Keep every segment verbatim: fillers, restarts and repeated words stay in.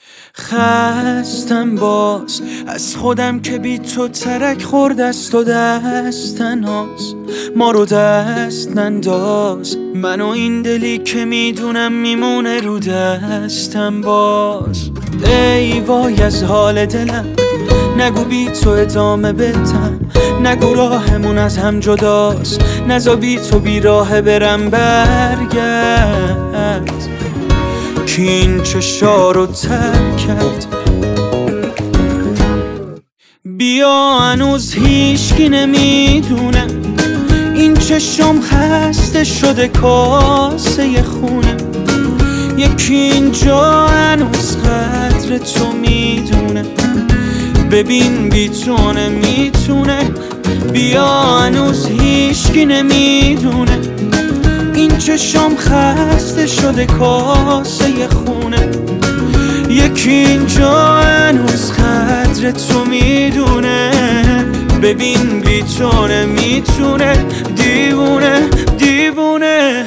خستم باز از خودم که بی تو ترک خورد است و دست تنهاست. ما رو دست ننداز، من و این دلی که میدونم میمونه رو دستم باز. ای وای از حال دلم، نگو بی تو ادامه بدم، نگو راهمون از هم جداست، نزا بی تو بی راه برم. برگرد که این چشا رو ترک کرد. بیا هنوز هیچکی نمیدونه این چشم خسته شده کاسه خونه. یکی اینجا هنوز قدر تو میدونه، ببین بی تو نمیتونه. بیا هنوز هیچکی نمیدونه این چشم خسته شده کاسه خونه. یکی اینجا هنوز قدر تو میدونه، ببین بی تو نمیتونه. دیوونه دیوونه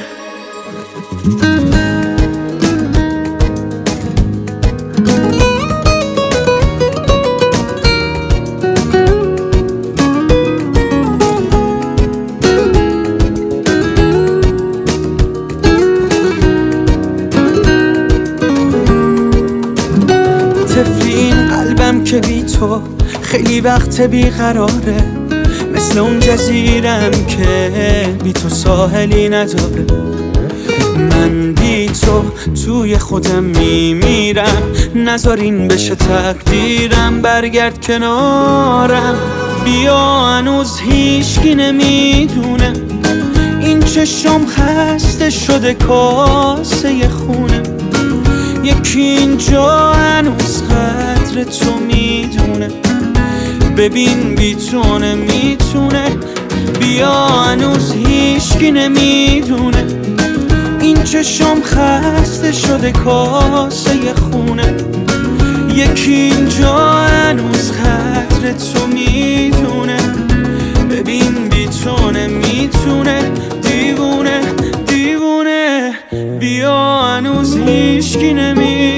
طفلین قلبم که بی تو خیلی وقت بیقراره، مثل اون جزیرم که بی تو ساحلی نداره. من بی تو توی خودم میمیرم، نذار این بشه تقدیرم. برگرد کنارم، بیا هنوز هیچکی نمیدونه این چشم خسته شده کاسه خونه. یکی اینجا هنوز قدر تو میدونه، ببین بی تو نمیتونه. بیا هنوز هیچکی نمیدونه این چشم خسته شده کاسه خونه. یکی اینجا هنوز قدر تو میدونه، ببین بی تو نمیتونه. دیوونه دیوونه بیا هنوز هیچکی نمیدونه